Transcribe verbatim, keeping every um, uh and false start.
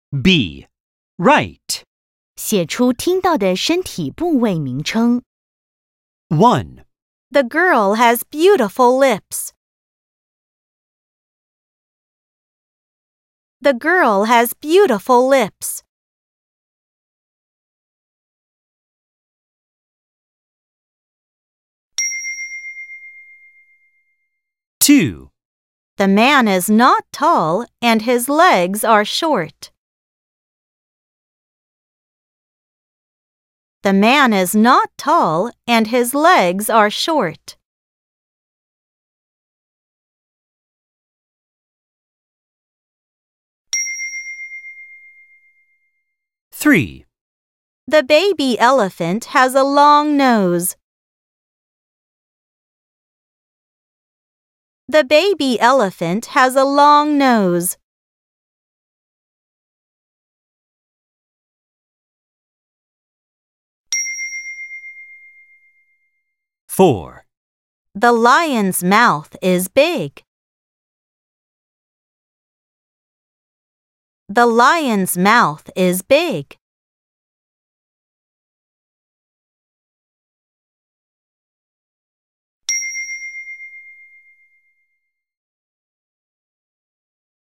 B. Right. 写出听到的身体部位名称。 one. The girl has beautiful lips. The girl has beautiful lips. two. The man is not tall and his legs are short. The man is not tall and his legs are short. three. The baby elephant has a long nose. The baby elephant has a long nose. four. The lion's mouth is big. The lion's mouth is big.